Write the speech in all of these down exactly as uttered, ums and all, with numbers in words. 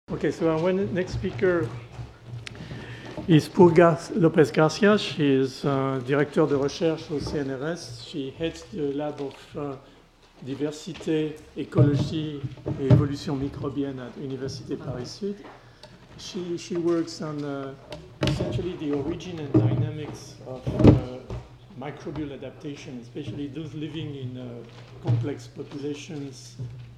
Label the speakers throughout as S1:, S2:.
S1: Okay, so our next speaker is Purga Lopez Garcia. She is uh, directeur de recherche au C N R S. She heads the lab of uh, diversité, écologie et évolution microbienne at Université Paris-Sud. She, she works on uh, essentially the origin and dynamics of uh, microbial adaptation, especially those living in uh, complex populations,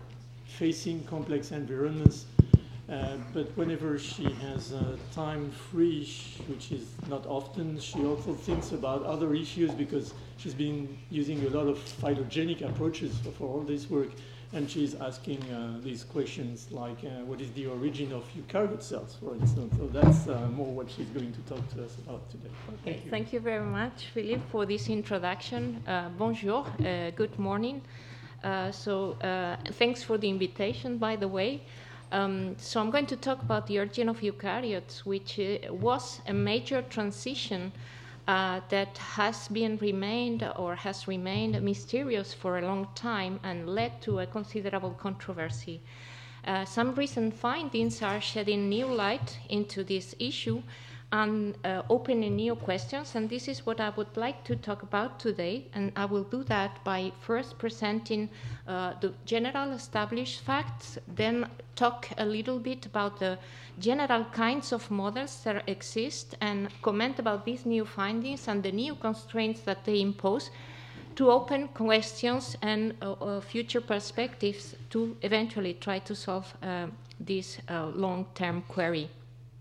S1: facing complex environments. Uh, but whenever she has uh, time free, which is not often, she also thinks about other issues because she's been using a lot of phytogenic approaches for, for all this work. And she's asking uh, these questions like, uh, what is the origin of eukaryote cells, for instance? So that's uh, more what she's going to talk to us about today.
S2: Thank okay, you. Thank you very much, Philippe, for this introduction. Uh, bonjour, uh, good morning. Uh, so uh, thanks for the invitation, by the way. Um, so I'm going to talk about the origin of eukaryotes, which uh, was a major transition uh, that has been remained or has remained mysterious for a long time and led to a considerable controversy. Uh, some recent findings are shedding new light into this issue and uh, opening new questions, and this is what I would like to talk about today. And I will do that by first presenting uh, the general established facts, then talk a little bit about the general kinds of models that exist and comment about these new findings and the new constraints that they impose to open questions and uh, uh, future perspectives to eventually try to solve uh, this uh, long-term query.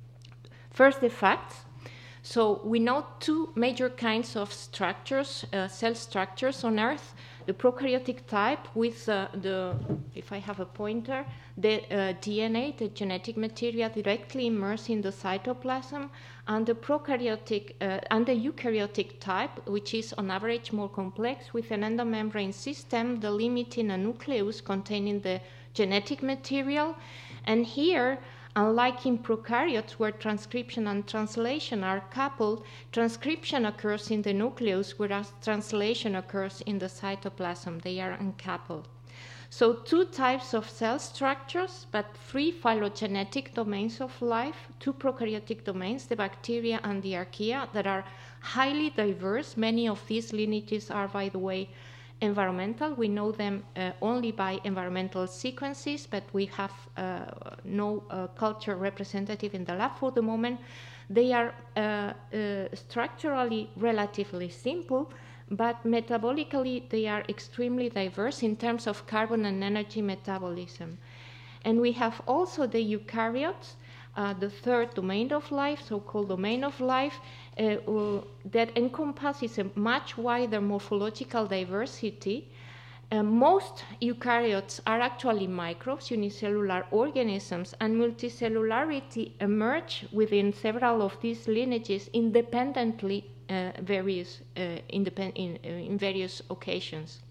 S2: First, the facts. So we know two major kinds of structures, uh, cell structures on Earth. The prokaryotic type with uh, the, if I have a pointer, the uh, D N A, the genetic material directly immersed in the cytoplasm, and the prokaryotic uh, and the eukaryotic type, which is on average more complex with an endomembrane system delimiting a nucleus containing the genetic material. And here, unlike in prokaryotes, where transcription and translation are coupled, transcription occurs in the nucleus, whereas translation occurs in the cytoplasm. They are uncoupled. So two types of cell structures, but three phylogenetic domains of life, two prokaryotic domains, the bacteria and the archaea, that are highly diverse. Many of these lineages are, by the way, environmental. We know them uh, only by environmental sequences, but we have uh, no uh, culture representative in the lab for the moment. They are uh, uh, structurally relatively simple, but metabolically they are extremely diverse in terms of carbon and energy metabolism. And we have also the eukaryotes, uh, the third domain of life, so-called domain of life, uh, uh, that encompasses a much wider morphological diversity. Uh, most eukaryotes are actually microbes, unicellular organisms, and multicellularity emerge within several of these lineages independently uh, various, uh, independ in, uh, in various occasions.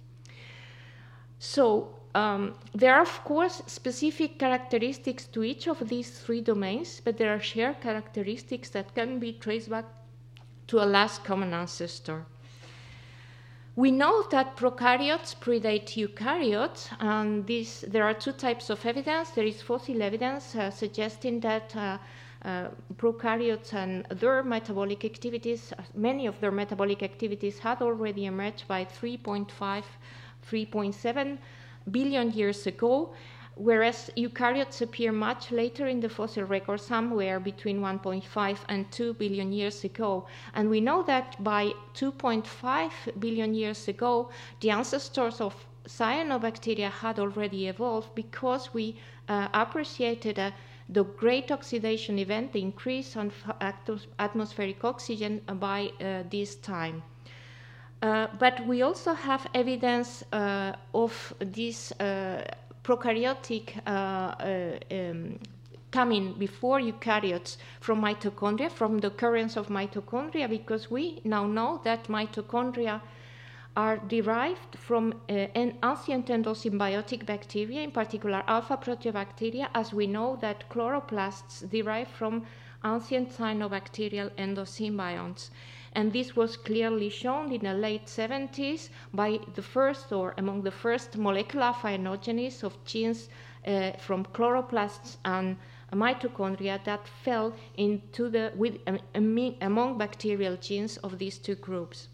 S2: So um, there are, of course, specific characteristics to each of these three domains, but there are shared characteristics that can be traced back to a last common ancestor. We know that prokaryotes predate eukaryotes, and this, there are two types of evidence. There is fossil evidence uh, suggesting that uh, uh, prokaryotes and their metabolic activities, many of their metabolic activities had already emerged by three point five, three point seven billion years ago, whereas eukaryotes appear much later in the fossil record, somewhere between one point five and two billion years ago. And we know that by two point five billion years ago, the ancestors of cyanobacteria had already evolved because we uh, appreciated uh, the great oxidation event, the increase on atmospheric oxygen by uh, this time. Uh, but we also have evidence uh, of this uh, prokaryotic uh, uh, um, coming before eukaryotes from mitochondria, from the occurrence of mitochondria, because we now know that mitochondria are derived from uh, an ancient endosymbiotic bacteria, in particular alpha proteobacteria, as we know that chloroplasts derive from ancient cyanobacterial endosymbionts. And this was clearly shown in the late seventies by the first, or among the first, molecular phynogenes of genes uh, from chloroplasts and mitochondria that fell into the with um, among bacterial genes of these two groups.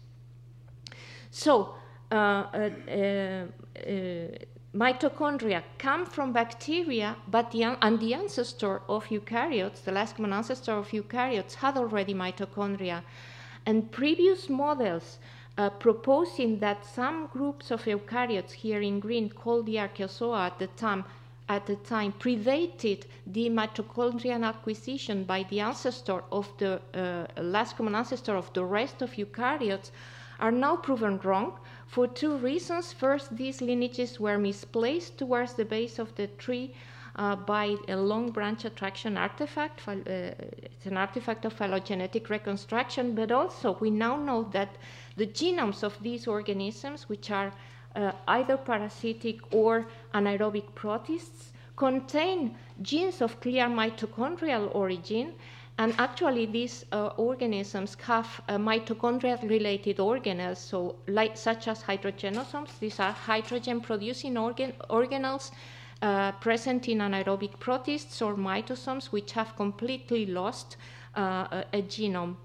S2: So uh, uh, uh, uh, mitochondria come from bacteria, but the, and the ancestor of eukaryotes, the last common ancestor of eukaryotes, had already mitochondria. And previous models uh, proposing that some groups of eukaryotes here in green, called the Archeozoa at the time, at the time predated the mitochondrial acquisition by the ancestor of the uh, last common ancestor of the rest of eukaryotes, are now proven wrong for two reasons. First, these lineages were misplaced towards the base of the tree uh, by a long branch attraction artifact. Uh, it's an artifact of phylogenetic reconstruction, but also we now know that the genomes of these organisms, which are uh, either parasitic or anaerobic protists, contain genes of clear mitochondrial origin. And actually, these uh, organisms have uh, mitochondria-related organelles, so like, such as hydrogenosomes. These are hydrogen-producing organ organelles uh, present in anaerobic protists or mitosomes, which have completely lost uh, a, a genome.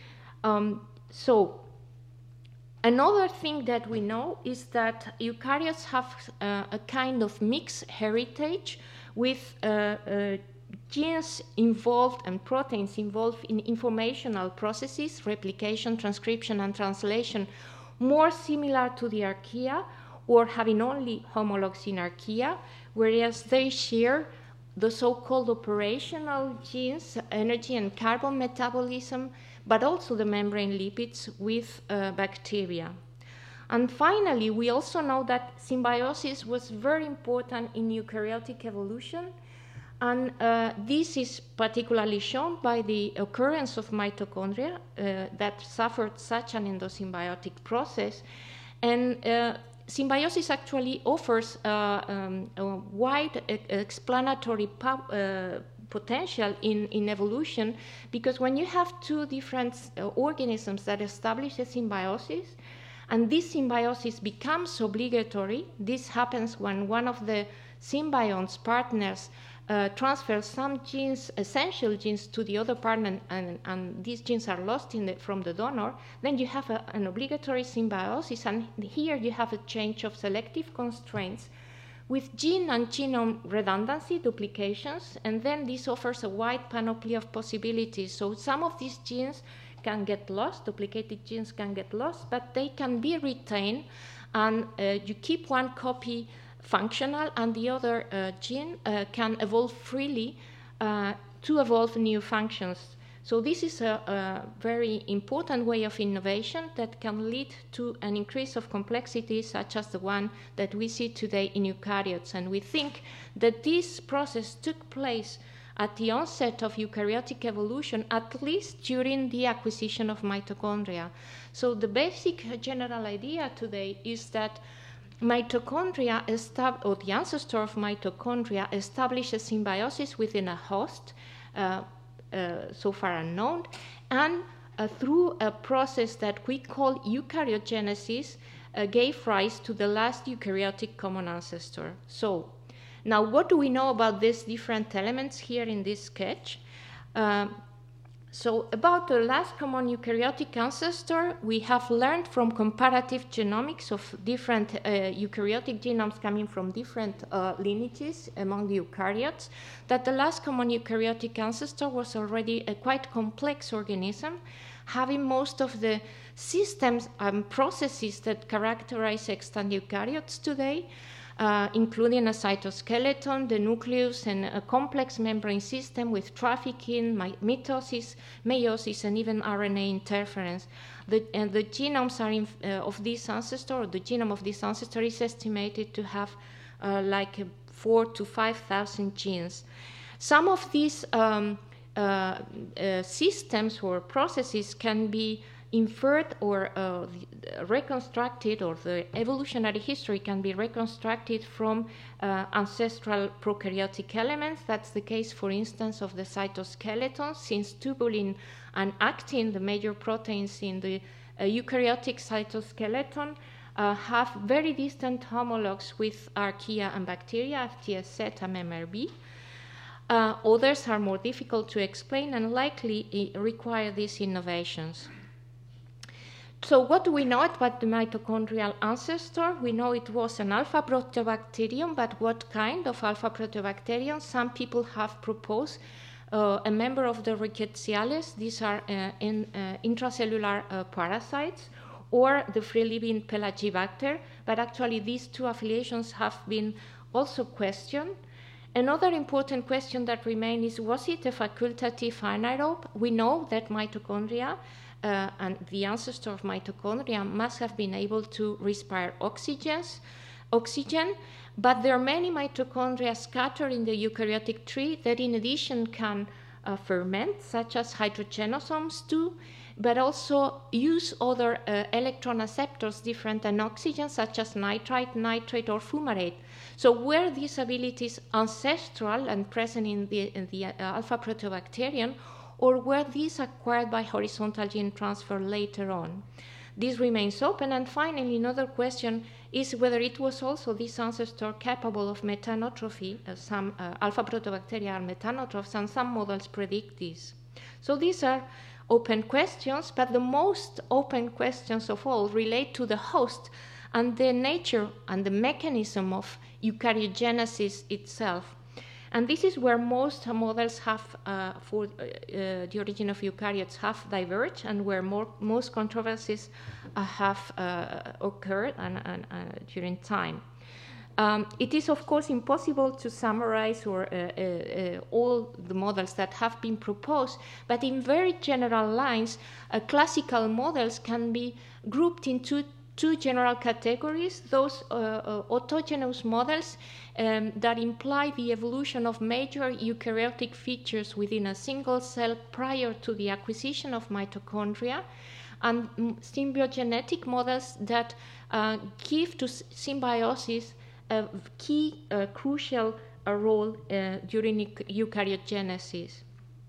S2: Um, so, another thing that we know is that eukaryotes have uh, a kind of mixed heritage with uh, uh, genes involved and proteins involved in informational processes, replication, transcription, and translation, more similar to the archaea, or having only homologs in archaea, whereas they share the so-called operational genes, energy and carbon metabolism, but also the membrane lipids with uh, bacteria. And finally, we also know that symbiosis was very important in eukaryotic evolution. And uh, this is particularly shown by the occurrence of mitochondria uh, that suffered such an endosymbiotic process. And uh, symbiosis actually offers uh, um, a wide e explanatory uh, potential in, in evolution, because when you have two different uh, organisms that establish a symbiosis, and this symbiosis becomes obligatory, this happens when one of the symbiont's partners Uh, transfer some genes, essential genes, to the other partner, and, and these genes are lost in the, from the donor, then you have a, an obligatory symbiosis, and here you have a change of selective constraints with gene and genome redundancy, duplications, and then this offers a wide panoply of possibilities. So some of these genes can get lost, duplicated genes can get lost, but they can be retained, and uh, you keep one copy functional, and the other uh, gene uh, can evolve freely uh, to evolve new functions. So this is a, a very important way of innovation that can lead to an increase of complexity, such as the one that we see today in eukaryotes. And we think that this process took place at the onset of eukaryotic evolution, at least during the acquisition of mitochondria. So the basic general idea today is that mitochondria, or the ancestor of mitochondria, establish a symbiosis within a host, uh, uh, so far unknown, and uh, through a process that we call eukaryogenesis, uh, gave rise to the last eukaryotic common ancestor. So, now what do we know about these different elements here in this sketch? Uh, So about the last common eukaryotic ancestor, we have learned from comparative genomics of different uh, eukaryotic genomes coming from different uh, lineages among the eukaryotes, that the last common eukaryotic ancestor was already a quite complex organism, having most of the systems and processes that characterize extant eukaryotes today, Uh, including a cytoskeleton, the nucleus, and a complex membrane system with trafficking, mitosis, meiosis, and even R N A interference. The, and the genomes are in, uh, of this ancestor, or the genome of this ancestor, is estimated to have uh, like four to five thousand genes. Some of these um, uh, uh, systems or processes can be inferred or uh, reconstructed, or the evolutionary history can be reconstructed from uh, ancestral prokaryotic elements. That's the case, for instance, of the cytoskeleton, since tubulin and actin, the major proteins in the uh, eukaryotic cytoskeleton, uh, have very distant homologs with archaea and bacteria, F T S Z and M R B. Uh, others are more difficult to explain and likely require these innovations. So what do we know about the mitochondrial ancestor? We know it was an alpha proteobacterium, but what kind of alpha proteobacterium? Some people have proposed uh, a member of the Rickettsiales. These are uh, in, uh, intracellular uh, parasites, or the free-living Pelagibacter, but actually these two affiliations have been also questioned. Another important question that remains is, was it a facultative anaerobe? We know that mitochondria uh, and the ancestor of mitochondria must have been able to respire oxygens, oxygen, but there are many mitochondria scattered in the eukaryotic tree that in addition can uh, ferment, such as hydrogenosomes do, but also use other uh, electron acceptors different than oxygen, such as nitrite, nitrate, or fumarate. So were these abilities ancestral and present in the, in the uh, alpha proteobacterium, or were these acquired by horizontal gene transfer later on? This remains open. And finally, another question is whether it was also this ancestor capable of methanotrophy. Uh, some uh, alpha proteobacteria are methanotrophs, and some models predict this. So these are open questions, but the most open questions of all relate to the host and the nature and the mechanism of eukaryogenesis itself. And this is where most models have, uh, for uh, uh, the origin of eukaryotes, have diverged, and where more, most controversies uh, have uh, occurred and, and, uh, during time. Um, it is, of course, impossible to summarize or, uh, uh, uh, all the models that have been proposed, but in very general lines, uh, classical models can be grouped into two general categories: those uh, uh, autogenous models um, that imply the evolution of major eukaryotic features within a single cell prior to the acquisition of mitochondria, and symbiogenetic models that uh, give to symbiosis a key, uh, crucial uh, role uh, during eukaryogenesis.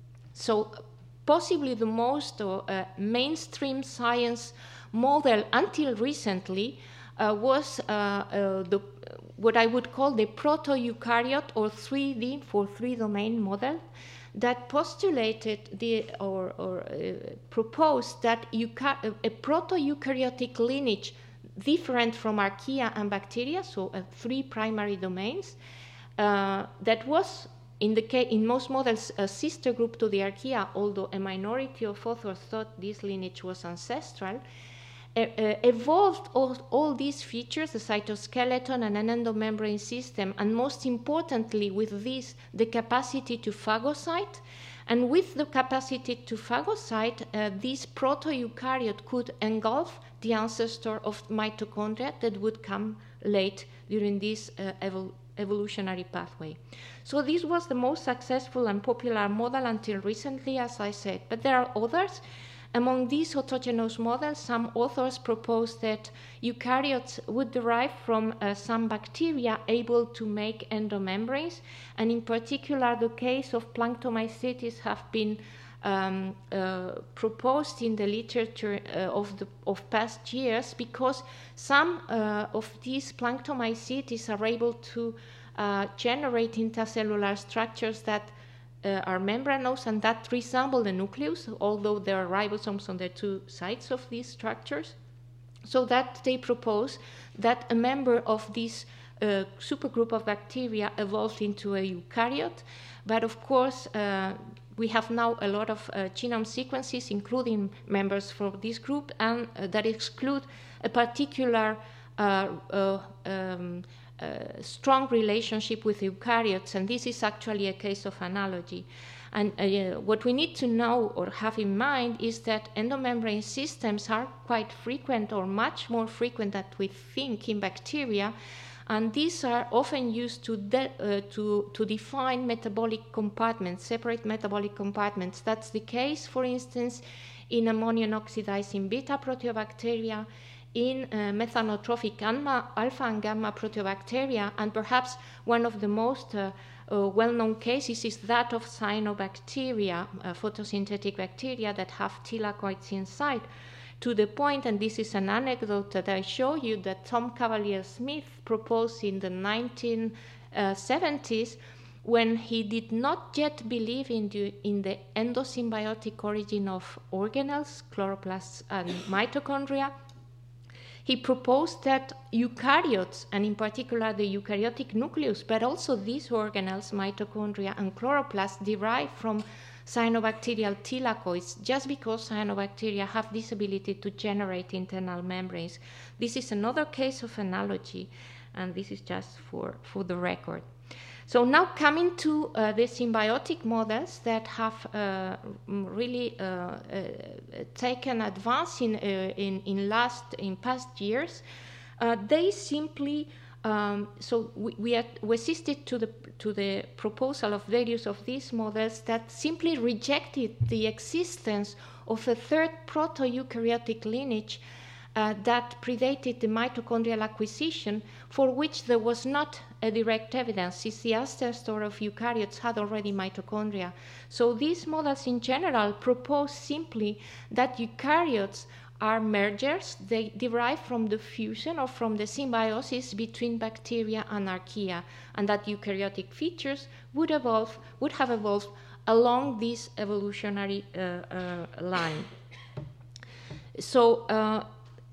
S2: So possibly the most uh, mainstream science model until recently uh, was uh, uh, the, what I would call the proto-eukaryote, or three D for three-domain model, that postulated the, or, or uh, proposed that euka- a proto-eukaryotic lineage different from archaea and bacteria, so uh, three primary domains, uh, that was in, the case, in most models a sister group to the archaea, although a minority of authors thought this lineage was ancestral, uh, uh, evolved all, all these features, the cytoskeleton and an endomembrane system, and most importantly with this, the capacity to phagocyte. And with the capacity to phagocyte, uh, this proto-eukaryote could engulf the ancestor of mitochondria that would come late during this uh, evol evolutionary pathway. So this was the most successful and popular model until recently, as I said. But there are others. Among these autogenous models, some authors propose that eukaryotes would derive from uh, some bacteria able to make endomembranes, and in particular the case of planktomycetes have been um, uh, proposed in the literature uh, of, the, of past years, because some uh, of these planktomycetes are able to uh, generate intercellular structures that Uh, are membranous and that resemble the nucleus, although there are ribosomes on the two sides of these structures. So that they propose that a member of this uh, supergroup of bacteria evolved into a eukaryote. But of course, uh, we have now a lot of uh, genome sequences, including members from this group, and uh, that exclude a particular uh, uh, um, Uh, strong relationship with eukaryotes, and this is actually a case of analogy. And uh, what we need to know or have in mind is that endomembrane systems are quite frequent, or much more frequent than we think, in bacteria, and these are often used to, de uh, to, to define metabolic compartments, separate metabolic compartments. That's the case, for instance, in ammonium oxidizing beta proteobacteria, in uh, methanotrophic alpha and gamma proteobacteria, and perhaps one of the most uh, uh, well-known cases is that of cyanobacteria, uh, photosynthetic bacteria that have thylakoids inside, to the point, and this is an anecdote that I show you, that Tom Cavalier Smith proposed in the nineteen seventies when he did not yet believe in the, in the endosymbiotic origin of organelles, chloroplasts and mitochondria, he proposed that eukaryotes, and in particular the eukaryotic nucleus, but also these organelles, mitochondria and chloroplasts, derive from cyanobacterial thylakoids, just because cyanobacteria have this ability to generate internal membranes. This is another case of analogy, and this is just for, for the record. So now coming to uh, the symbiotic models that have uh, really uh, uh, taken advance in, uh, in, in, last, in past years, uh, they simply, um, so we, we, had, we assisted to the, to the proposal of various of these models that simply rejected the existence of a third proto-eukaryotic lineage Uh, that predated the mitochondrial acquisition, for which there was not a direct evidence, since the ancestor of eukaryotes had already mitochondria. So these models in general propose simply that eukaryotes are mergers. They derive from the fusion or from the symbiosis between bacteria and archaea, and that eukaryotic features would evolve, would have evolved along this evolutionary uh, uh, line. So uh,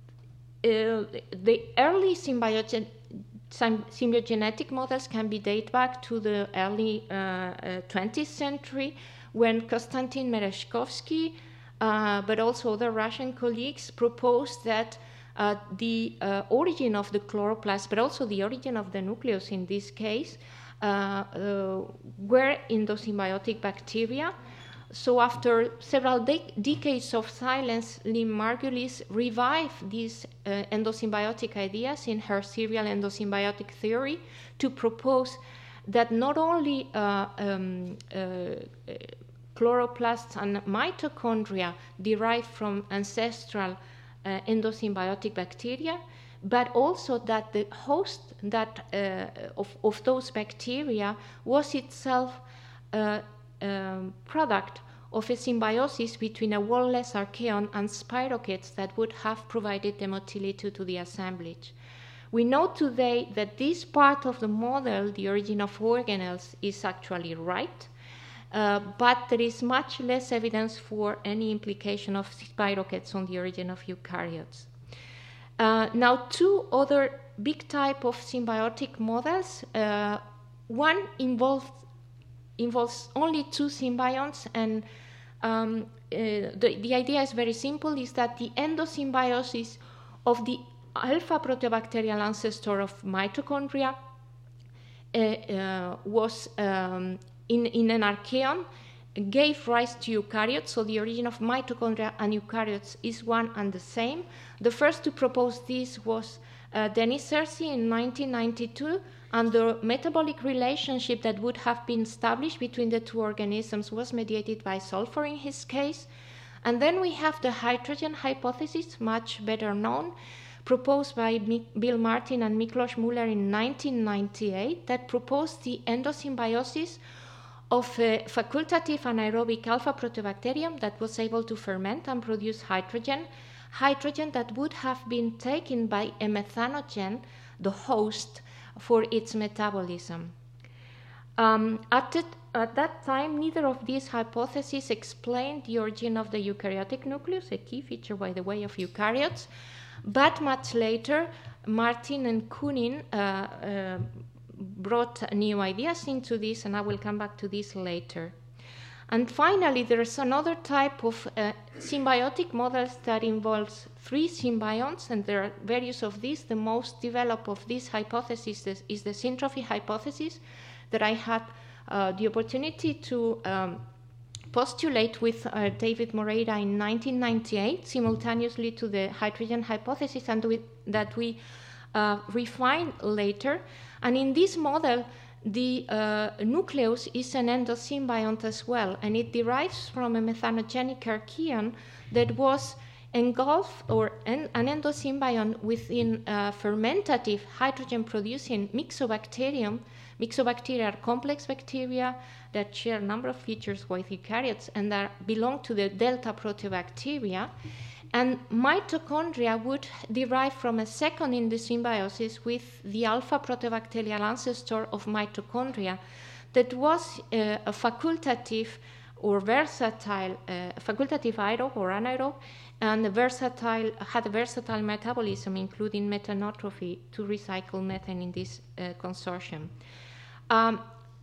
S2: Uh, the early symbiogen symbiogenetic models can be dated back to the early uh, uh, twentieth century, when Konstantin Merezhkovsky, uh, but also other Russian colleagues, proposed that uh, the uh, origin of the chloroplast, but also the origin of the nucleus in this case, uh, uh, were endosymbiotic bacteria. So after several de decades of silence, Lynn Margulis revived these uh, endosymbiotic ideas in her serial endosymbiotic theory to propose that not only uh, um, uh, chloroplasts and mitochondria derive from ancestral uh, endosymbiotic bacteria, but also that the host that, uh, of, of those bacteria was itself uh, Um, product of a symbiosis between a wall-less archaeon and spirochetes that would have provided the motility to the assemblage. We know today that this part of the model, the origin of organelles, is actually right, uh, but there is much less evidence for any implication of spirochetes on the origin of eukaryotes. Uh, now, two other big type of symbiotic models. Uh, one involved involves only two symbionts, and um, uh, the, the idea is very simple, is that the endosymbiosis of the alpha proteobacterial ancestor of mitochondria uh, uh, was um, in, in an archaeon, gave rise to eukaryotes, so the origin of mitochondria and eukaryotes is one and the same. The first to propose this was uh, Denis Sersi in nineteen ninety-two, and the metabolic relationship that would have been established between the two organisms was mediated by sulfur in his case. And then we have the hydrogen hypothesis, much better known, proposed by Bill Martin and Miklos Müller in nineteen ninety-eight, that proposed the endosymbiosis of a facultative anaerobic alpha proteobacterium that was able to ferment and produce hydrogen, hydrogen that would have been taken by a methanogen, the host, for its metabolism. Um, at, it, at that time, neither of these hypotheses explained the origin of the eukaryotic nucleus, a key feature, by the way, of eukaryotes, but much later, Martin and Kunin uh, uh, brought new ideas into this, and I will come back to this later. And finally, there's another type of uh, symbiotic models that involves three symbionts, and there are various of these. The most developed of these hypotheses is, is the syntrophy hypothesis that I had uh, the opportunity to um, postulate with uh, David Moreira in nineteen ninety-eight, simultaneously to the hydrogen hypothesis, and we, that we uh, refined later. And in this model, the uh, nucleus is an endosymbiont as well, and it derives from a methanogenic archaeon that was engulfed, or en an endosymbiont within a fermentative hydrogen-producing myxobacterium. Myxobacteria are complex bacteria that share a number of features with eukaryotes and that belong to the delta proteobacteria. And mitochondria would derive from a second endosymbiosis with the alpha proteobacterial ancestor of mitochondria that was uh, a facultative or versatile, uh, facultative aerobe or anaerobe, and a versatile, had a versatile metabolism, including methanotrophy, to recycle methane in this uh, consortium. Um,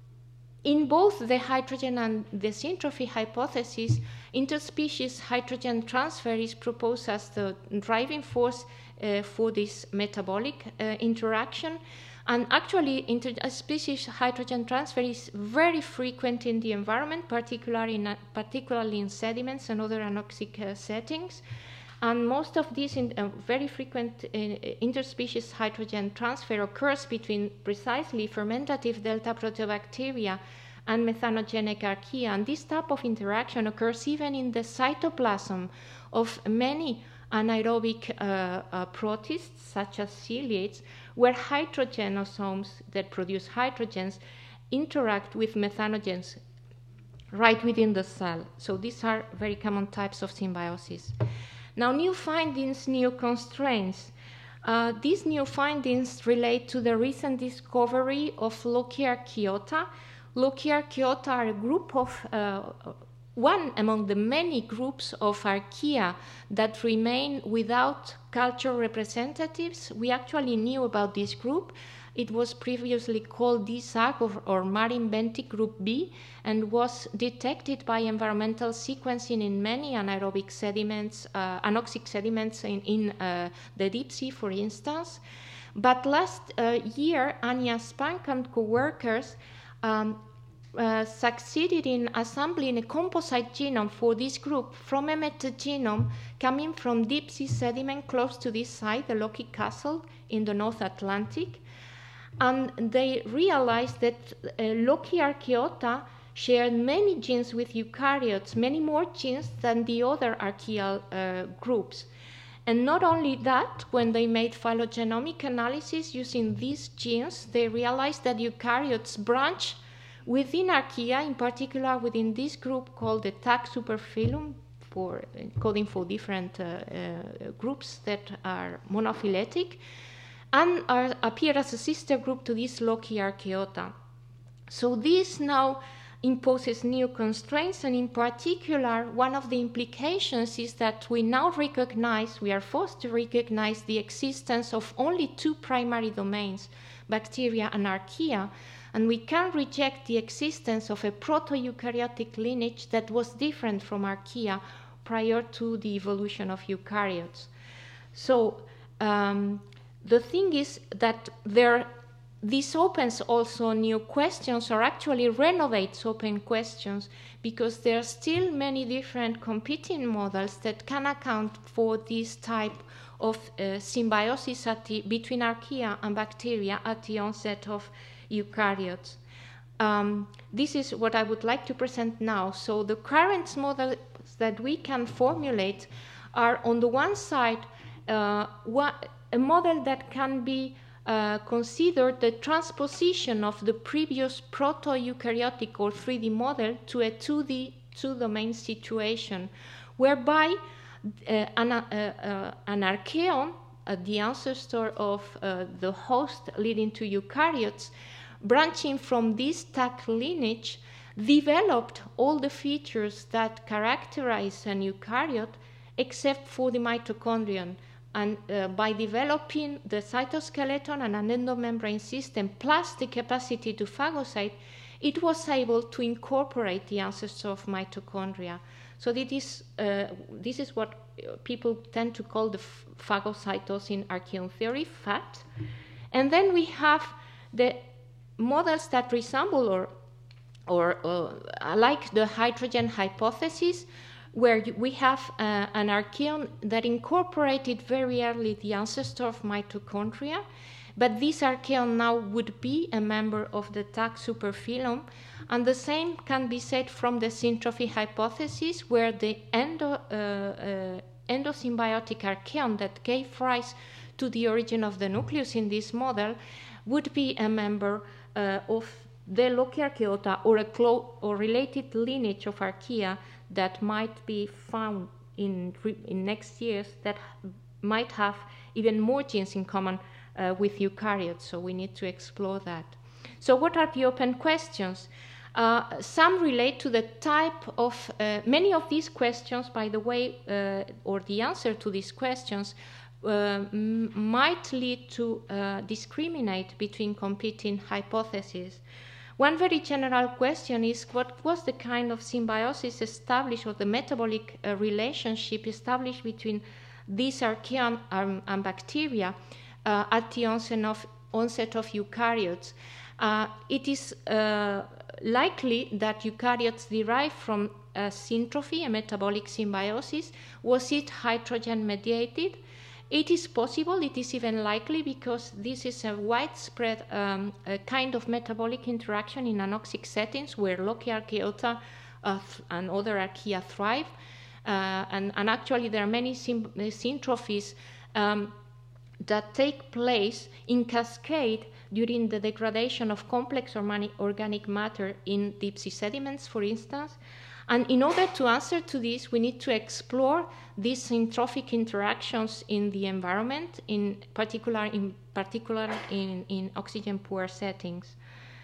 S2: in both the hydrogen and the syntrophy hypothesis, interspecies hydrogen transfer is proposed as the driving force uh, for this metabolic uh, interaction. And actually, interspecies hydrogen transfer is very frequent in the environment, particularly in, particularly in sediments and other anoxic uh, settings. And most of these in, uh, very frequent uh, interspecies hydrogen transfer occurs between precisely fermentative delta proteobacteria and methanogenic archaea. And this type of interaction occurs even in the cytoplasm of many anaerobic uh, uh, protists, such as ciliates, where hydrogenosomes that produce hydrogens interact with methanogens right within the cell. So these are very common types of symbiosis. Now, new findings, new constraints. Uh, these new findings relate to the recent discovery of Lochiarchaeota. Lochiarchaeota are a group of uh, one among the many groups of archaea that remain without cultural representatives. We actually knew about this group. It was previously called D S A G or, or marine benthic group B, and was detected by environmental sequencing in many anaerobic sediments, uh, anoxic sediments in, in uh, the deep sea, for instance. But last uh, year, Anja Spank and co-workers um, Uh, succeeded in assembling a composite genome for this group from a metagenome coming from deep sea sediment close to this site, the Loki Castle in the North Atlantic. And they realized that uh, Lochiarchaeota shared many genes with eukaryotes, many more genes than the other archaeal uh, groups. And not only that, when they made phylogenomic analysis using these genes, they realized that eukaryotes branch within archaea, in particular within this group called the Taq superphylum, for coding for different uh, uh, groups that are monophyletic, and are, appear as a sister group to this Lochiarchaeota. So this now imposes new constraints, and in particular, one of the implications is that we now recognize, we are forced to recognize the existence of only two primary domains, bacteria and archaea, and we can reject the existence of a proto-eukaryotic lineage that was different from archaea prior to the evolution of eukaryotes. So um, the thing is that there, this opens also new questions, or actually renovates open questions, because there are still many different competing models that can account for this type of uh, symbiosis at the, between archaea and bacteria at the onset of eukaryotes. Um, this is what I would like to present now. So the current models that we can formulate are, on the one side, uh, what, a model that can be uh, considered the transposition of the previous proto-eukaryotic or three D model to a two D, two-domain situation, whereby uh, an, uh, uh, an archaeon, uh, the ancestor of uh, the host leading to eukaryotes, branching from this Taq lineage, developed all the features that characterize an eukaryote except for the mitochondrion. And uh, by developing the cytoskeleton and an endomembrane system, plus the capacity to phagocyte, it was able to incorporate the ancestor of mitochondria. So this is, uh, this is what people tend to call the phagocytosis archaeon theory, F A T. And then we have the models that resemble or, or uh, like the hydrogen hypothesis, where we have uh, an archaeon that incorporated very early the ancestor of mitochondria, but this archaeon now would be a member of the Taq superphylum, and the same can be said from the syntrophy hypothesis, where the endo, uh, uh, endosymbiotic archaeon that gave rise to the origin of the nucleus in this model would be a member uh, of the Lochiarchaeota, or a close or related lineage of archaea that might be found in, in next years that might have even more genes in common uh, with eukaryotes. So we need to explore that. So what are the open questions? Uh, some relate to the type of, uh, many of these questions, by the way, uh, or the answer to these questions, uh, might lead to uh, discriminate between competing hypotheses. One very general question is, what was the kind of symbiosis established, or the metabolic uh, relationship established between these archaea and, and bacteria uh, at the onset of, onset of eukaryotes? Uh, it is uh, likely that eukaryotes derived from a syntrophy, a metabolic symbiosis. Was it hydrogen mediated? It is possible, it is even likely, because this is a widespread um, a kind of metabolic interaction in anoxic settings where Lochia archaeota uh, and other archaea thrive. Uh, and, and actually there are many syntrophies um, that take place in cascade during the degradation of complex or organic matter in deep sea sediments, for instance. And in order to answer to this, we need to explore these syntrophic interactions in the environment, in particular in, particular in, in oxygen-poor settings.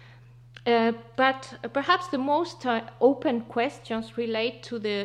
S2: Uh, but perhaps the most uh, open questions relate to the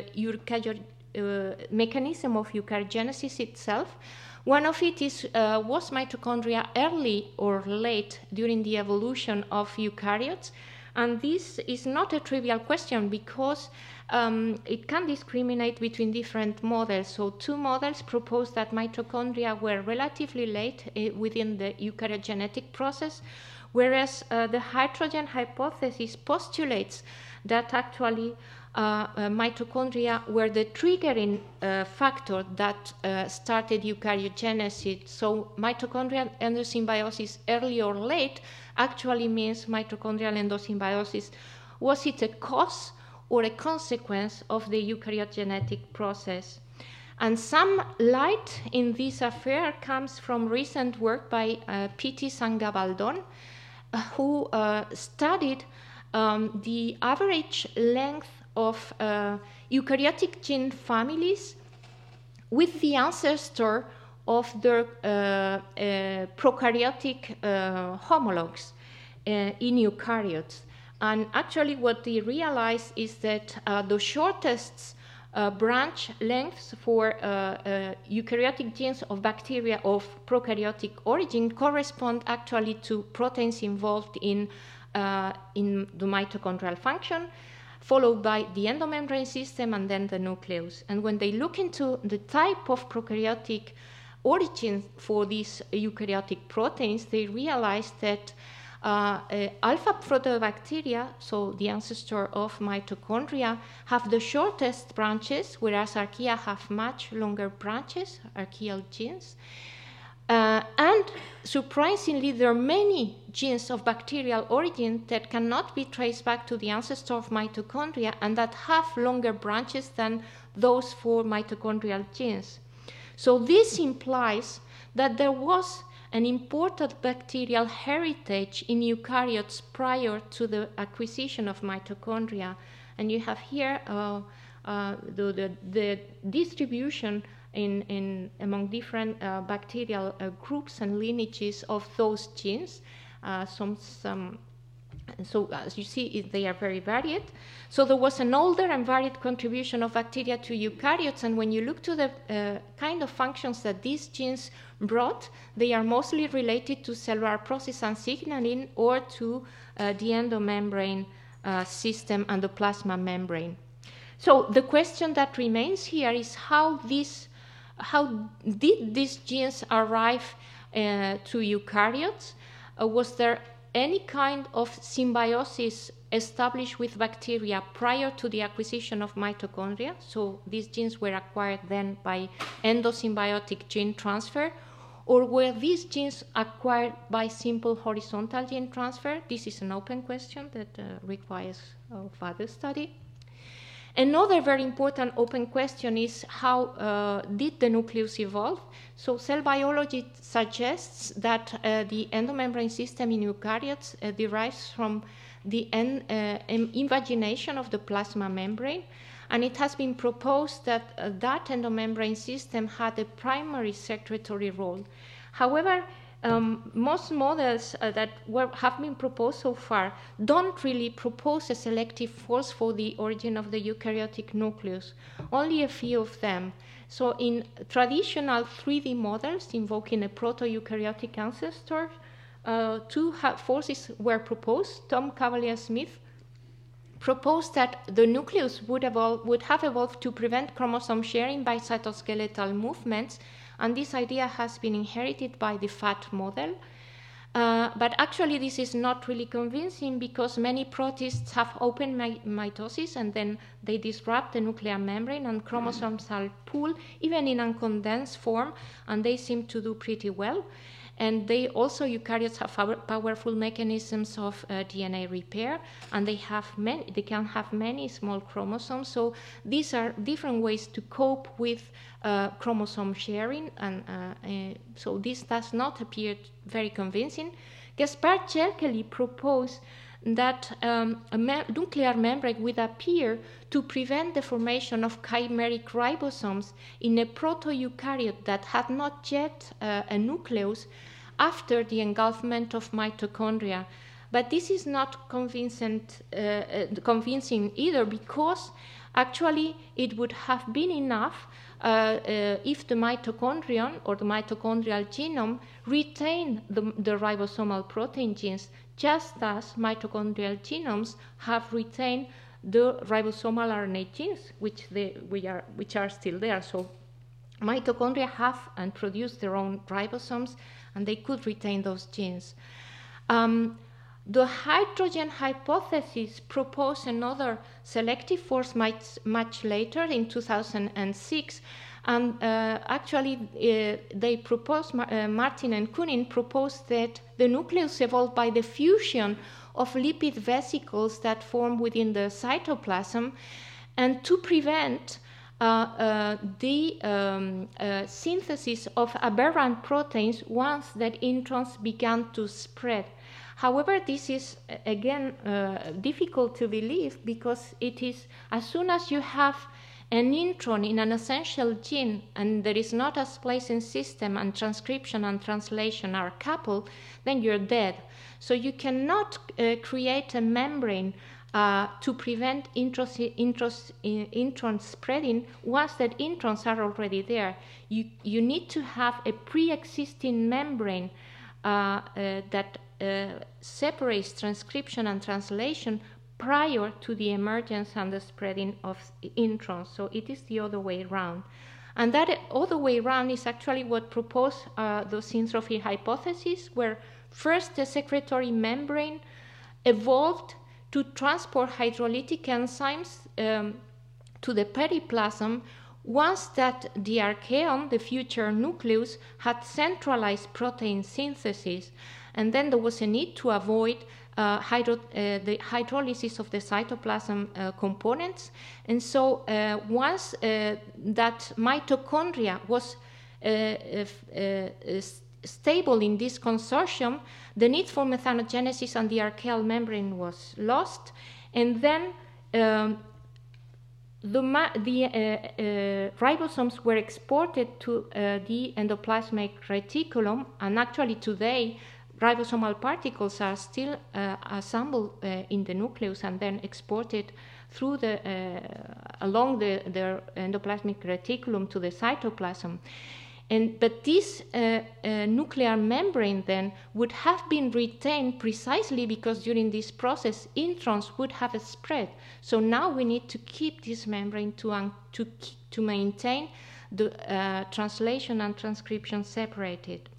S2: uh, mechanism of eukaryogenesis itself. One of it is, uh, was mitochondria early or late during the evolution of eukaryotes? And this is not a trivial question, because um, it can discriminate between different models. So two models propose that mitochondria were relatively late uh, within the eukaryogenetic process, whereas uh, the hydrogen hypothesis postulates that actually uh, uh, mitochondria were the triggering uh, factor that uh, started eukaryogenesis. So mitochondrial endosymbiosis early or late actually means mitochondrial endosymbiosis. Was it a cause or a consequence of the eukaryogenetic process? And some light in this affair comes from recent work by uh, Pittis and Gabaldon, uh, who uh, studied um, the average length of uh, eukaryotic gene families with the ancestor of their uh, uh, prokaryotic uh, homologs uh, in eukaryotes. And actually what they realized is that uh, the shortest uh, branch lengths for uh, uh, eukaryotic genes of bacteria of prokaryotic origin correspond actually to proteins involved in, uh, in the mitochondrial function, followed by the endomembrane system and then the nucleus. And when they look into the type of prokaryotic origin for these eukaryotic proteins, they realize that uh, uh, alpha proteobacteria, so the ancestor of mitochondria, have the shortest branches, whereas archaea have much longer branches, archaeal genes. Uh, and surprisingly, there are many genes of bacterial origin that cannot be traced back to the ancestor of mitochondria and that have longer branches than those for mitochondrial genes. So this implies that there was an important bacterial heritage in eukaryotes prior to the acquisition of mitochondria. And you have here uh, uh, the, the, the distribution In, in among different uh, bacterial uh, groups and lineages of those genes. Uh, some, some, so as you see, they are very varied. So there was an older and varied contribution of bacteria to eukaryotes, and when you look to the uh, kind of functions that these genes brought, they are mostly related to cellular process and signaling, or to uh, the endomembrane uh, system and the plasma membrane. So the question that remains here is how these How did these genes arrive uh, to eukaryotes? Uh, was there any kind of symbiosis established with bacteria prior to the acquisition of mitochondria? So these genes were acquired then by endosymbiotic gene transfer, or were these genes acquired by simple horizontal gene transfer? This is an open question that uh, requires uh, further study. Another very important open question is how uh, did the nucleus evolve? So cell biology suggests that uh, the endomembrane system in eukaryotes uh, derives from the en uh, invagination of the plasma membrane, and it has been proposed that uh, that endomembrane system had a primary secretory role. However, um, most models uh, that were, have been proposed so far don't really propose a selective force for the origin of the eukaryotic nucleus, only a few of them. So in traditional three D models invoking a proto-eukaryotic ancestor, uh, two forces were proposed. Tom Cavalier-Smith proposed that the nucleus would, evolve, would have evolved to prevent chromosome sharing by cytoskeletal movements, and this idea has been inherited by the FAT model. Uh, but actually this is not really convincing because many protists have open mi mitosis and then they disrupt the nuclear membrane and chromosomes are pulled even in uncondensed form, and they seem to do pretty well. And they also, eukaryotes have powerful mechanisms of uh, D N A repair, and they have many, they can have many small chromosomes. So these are different ways to cope with uh, chromosome sharing, and uh, uh, so this does not appear very convincing. Gaspard Cerquely proposed that um, a me nuclear membrane would appear to prevent the formation of chimeric ribosomes in a proto-eukaryote that had not yet uh, a nucleus after the engulfment of mitochondria. But this is not convincing, uh, uh, convincing either, because actually it would have been enough uh, uh, if the mitochondrion or the mitochondrial genome retained the, the ribosomal protein genes, just as mitochondrial genomes have retained the ribosomal R N A genes, which, they, we are, which are still there. So mitochondria have and produce their own ribosomes, and they could retain those genes. Um, the hydrogen hypothesis proposed another selective force much, much later in two thousand six, and uh, actually uh, they proposed, uh, Martin and Kunin proposed that the nucleus evolved by the fusion of lipid vesicles that form within the cytoplasm, and to prevent Uh, uh, the um, uh, synthesis of aberrant proteins once that introns began to spread. However, this is again uh, difficult to believe, because it is as soon as you have an intron in an essential gene and there is not a splicing system and transcription and translation are coupled, then you're dead. So you cannot uh, create a membrane Uh, to prevent intros, intros, intron spreading once that introns are already there. You, you need to have a pre-existing membrane uh, uh, that uh, separates transcription and translation prior to the emergence and the spreading of introns. So it is the other way around. And that other way around is actually what proposed uh, the synthrophy hypothesis, where first the secretory membrane evolved to transport hydrolytic enzymes um, to the periplasm once that the archaeon, the future nucleus, had centralized protein synthesis. And then there was a need to avoid uh, hydro, uh, the hydrolysis of the cytoplasm uh, components. And so uh, once uh, that mitochondria was uh, uh, uh, stable in this consortium, the need for methanogenesis and the archaeal membrane was lost, and then um, the, the uh, uh, ribosomes were exported to uh, the endoplasmic reticulum, and actually today ribosomal particles are still uh, assembled uh, in the nucleus and then exported through the uh, along the, the endoplasmic reticulum to the cytoplasm. And, but this uh, uh, nuclear membrane then would have been retained precisely because during this process introns would have spread. So now we need to keep this membrane to, um, to, to maintain the uh, translation and transcription separated.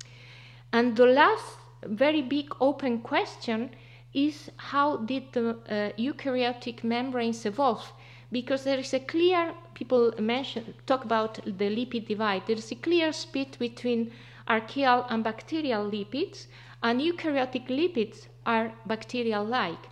S2: And the last very big open question is, how did the uh, eukaryotic membranes evolve? Because there is a clear, people mention, talk about the lipid divide. There is a clear split between archaeal and bacterial lipids, and eukaryotic lipids are bacterial-like.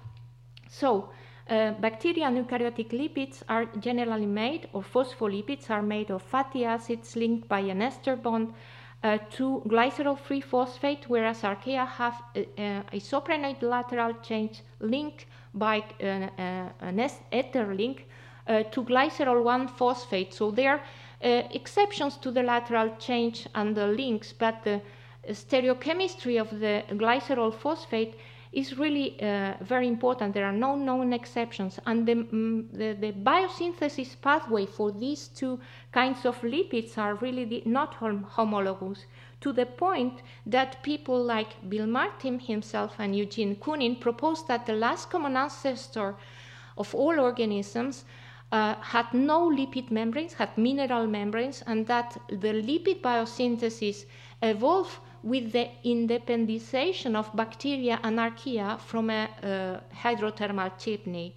S2: So uh, bacteria and eukaryotic lipids are generally made, or phospholipids are made of fatty acids linked by an ester bond uh, to glycerol-free phosphate, whereas archaea have a, a isoprenoid lateral change linked by uh, uh, an ether link Uh, to glycerol one phosphate. So there are uh, exceptions to the lateral change and the links, but the, stereochemistry of the glycerol phosphate is really uh, very important. There are no known exceptions, and the, mm, the, the biosynthesis pathway for these two kinds of lipids are really the, not hom homologous, to the point that people like Bill Martin himself and Eugene Koonin proposed that the last common ancestor of all organisms uh, had no lipid membranes, had mineral membranes, and that the lipid biosynthesis evolved with the independization of bacteria and archaea from a uh, hydrothermal chimney.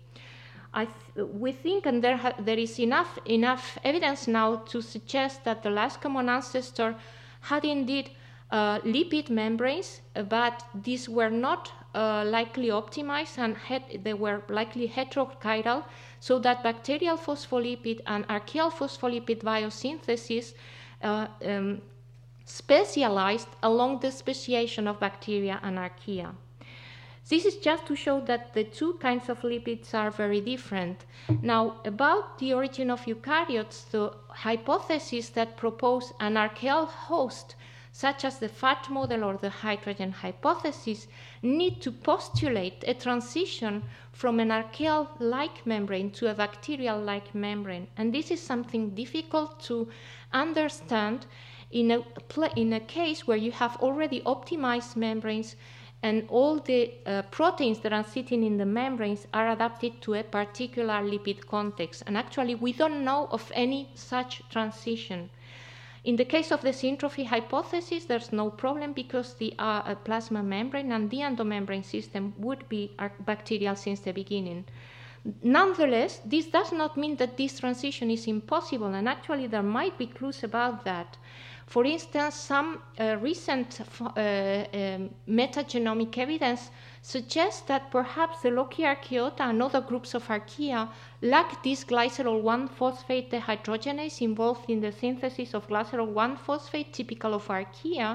S2: I th we think, and there, there is enough, enough evidence now to suggest that the last common ancestor had indeed uh, lipid membranes, but these were not uh, likely optimized, and they were likely heterochiral, so that bacterial phospholipid and archaeal phospholipid biosynthesis uh, um, specialized along the speciation of bacteria and archaea. This is just to show that the two kinds of lipids are very different. Now, about the origin of eukaryotes, the hypotheses that propose an archaeal host, such as the fat model or the hydrogen hypothesis, need to postulate a transition from an archaeal-like membrane to a bacterial-like membrane. And this is something difficult to understand in a, in a case where you have already optimized membranes and all the uh, proteins that are sitting in the membranes are adapted to a particular lipid context. And actually, we don't know of any such transition. In the case of the syntrophy hypothesis, there's no problem because the uh, plasma membrane and the endomembrane system would be bacterial since the beginning. Nonetheless, this does not mean that this transition is impossible, and actually there might be clues about that. For instance, some uh, recent uh, um, metagenomic evidence suggests that perhaps the Lochiarchaeota and other groups of archaea lack this glycerol one phosphate dehydrogenase involved in the synthesis of glycerol one phosphate typical of archaea.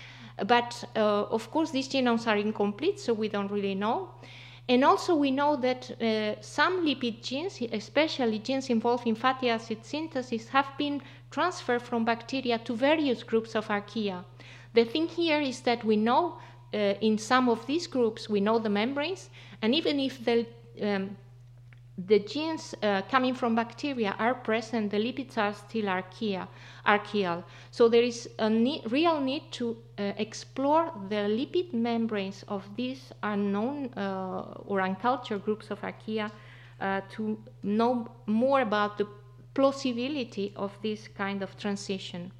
S2: But uh, of course, these genomes are incomplete, so we don't really know. And also we know that uh, some lipid genes, especially genes involved in fatty acid synthesis, have been transferred from bacteria to various groups of archaea. The thing here is that we know uh, in some of these groups, we know the membranes, and even if the, um, the genes uh, coming from bacteria are present, the lipids are still archaea, archaeal. So there is a need, real need to uh, explore the lipid membranes of these unknown uh, or uncultured groups of archaea uh, to know more about the plausibility of this kind of transition.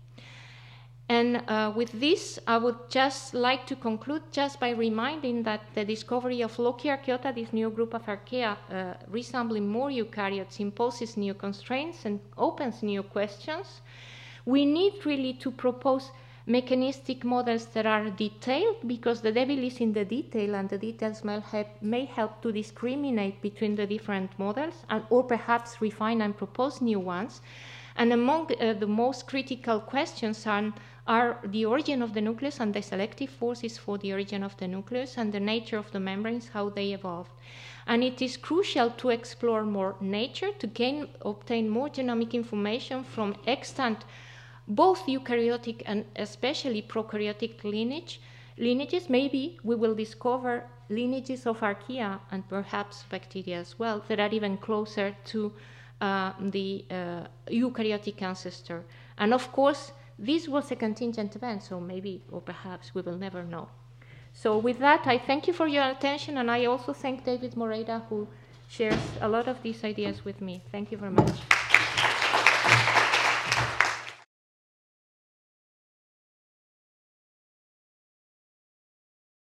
S2: And uh, with this, I would just like to conclude just by reminding that the discovery of Lochiarchaeota, this new group of archaea uh, resembling more eukaryotes, imposes new constraints and opens new questions. We need really to propose mechanistic models that are detailed, because the devil is in the detail, and the details may help, may help to discriminate between the different models, and, or perhaps refine and propose new ones. And among uh, the most critical questions are, are the origin of the nucleus and the selective forces for the origin of the nucleus, and the nature of the membranes, how they evolved. And it is crucial to explore more nature, to gain, obtain more genomic information from extant both eukaryotic and especially prokaryotic lineage, lineages. Maybe we will discover lineages of archaea and perhaps bacteria as well that are even closer to uh, the uh, eukaryotic ancestor. And of course, this was a contingent event, so maybe or perhaps we will never know. So with that, I thank you for your attention, and I also thank David Moreira, who shares a lot of these ideas with me. Thank you very much.